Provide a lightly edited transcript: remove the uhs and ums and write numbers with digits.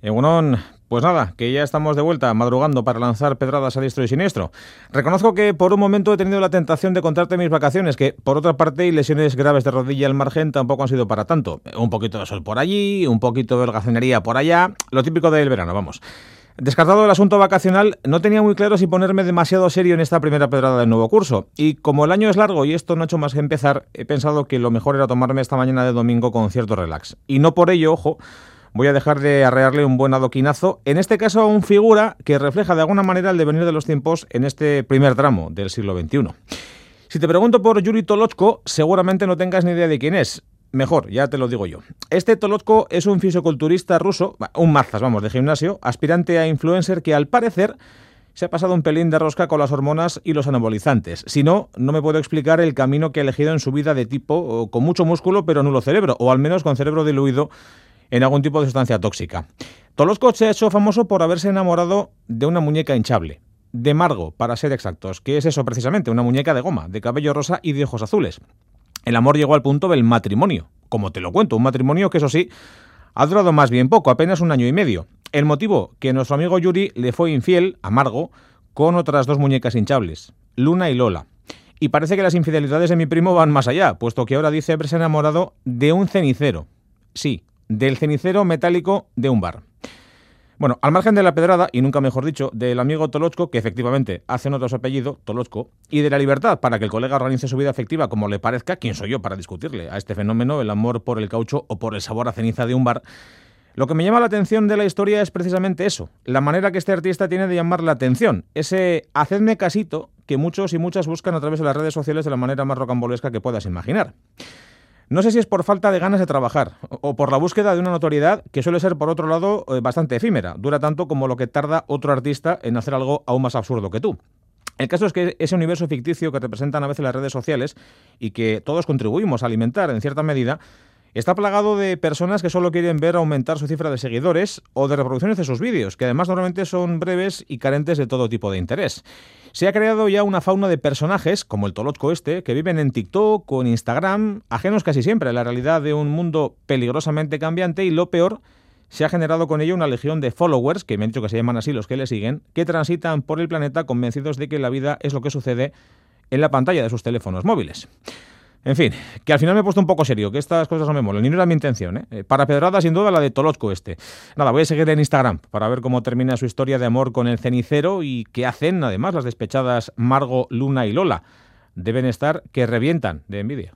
Egunon, pues nada, que ya estamos de vuelta, madrugando para lanzar pedradas a diestro y siniestro. Reconozco que por un momento he tenido la tentación de contarte mis vacaciones, que por otra parte, y lesiones graves de rodilla al margen tampoco han sido para tanto. Un poquito de sol por allí, un poquito de holgazanería por allá, lo típico del verano, vamos. Descartado el asunto vacacional, no tenía muy claro si ponerme demasiado serio en esta primera pedrada del nuevo curso. Y como el año es largo y esto no ha hecho más que empezar, he pensado que lo mejor era tomarme esta mañana de domingo con cierto relax. Y no por ello, ojo, voy a dejar de arrearle un buen adoquinazo, en este caso a un figura que refleja de alguna manera el devenir de los tiempos en este primer tramo del siglo XXI. Si te pregunto por Yuri Tolochko, seguramente no tengas ni idea de quién es. Mejor, ya te lo digo yo. Este Tolochko es un fisioculturista ruso, un mazas, vamos, de gimnasio, aspirante a influencer que al parecer se ha pasado un pelín de rosca con las hormonas y los anabolizantes. Si no, no me puedo explicar el camino que ha elegido en su vida de tipo con mucho músculo pero nulo cerebro, o al menos con cerebro diluido en algún tipo de sustancia tóxica. Tolochko se ha hecho famoso por haberse enamorado de una muñeca hinchable, de Margo, para ser exactos, que es eso precisamente, una muñeca de goma, de cabello rosa y de ojos azules. El amor llegó al punto del matrimonio, como te lo cuento, un matrimonio que eso sí, ha durado más bien poco, apenas un año y medio. El motivo, que nuestro amigo Yuri le fue infiel a Margo con otras dos muñecas hinchables, Luna y Lola. Y parece que las infidelidades de mi primo van más allá, puesto que ahora dice haberse enamorado de un cenicero. Sí, del cenicero metálico de un bar. Bueno, al margen de la pedrada, y nunca mejor dicho, del amigo Tolochko, que efectivamente hace nota su apellido, Tolochko, y de la libertad para que el colega organice su vida afectiva como le parezca, ¿quién soy yo para discutirle a este fenómeno, el amor por el caucho o por el sabor a ceniza de un bar? Lo que me llama la atención de la historia es precisamente eso, la manera que este artista tiene de llamar la atención, ese hacedme casito que muchos y muchas buscan a través de las redes sociales de la manera más rocambolesca que puedas imaginar. No sé si es por falta de ganas de trabajar o por la búsqueda de una notoriedad que suele ser, por otro lado, bastante efímera. Dura tanto como lo que tarda otro artista en hacer algo aún más absurdo que tú. El caso es que ese universo ficticio que representan a veces las redes sociales y que todos contribuimos a alimentar en cierta medida, está plagado de personas que solo quieren ver aumentar su cifra de seguidores o de reproducciones de sus vídeos, que además normalmente son breves y carentes de todo tipo de interés. Se ha creado ya una fauna de personajes, como el Tolochko este, que viven en TikTok o en Instagram, ajenos casi siempre a la realidad de un mundo peligrosamente cambiante, y lo peor, se ha generado con ello una legión de followers, que me han dicho que se llaman así los que le siguen, que transitan por el planeta convencidos de que la vida es lo que sucede en la pantalla de sus teléfonos móviles. En fin, que al final me he puesto un poco serio, que estas cosas no me molan, y no era mi intención, ¿eh? Para pedrada, sin duda, la de Tolochko este. Nada, voy a seguir en Instagram para ver cómo termina su historia de amor con el cenicero y qué hacen, además, las despechadas Margo, Luna y Lola. Deben estar que revientan de envidia.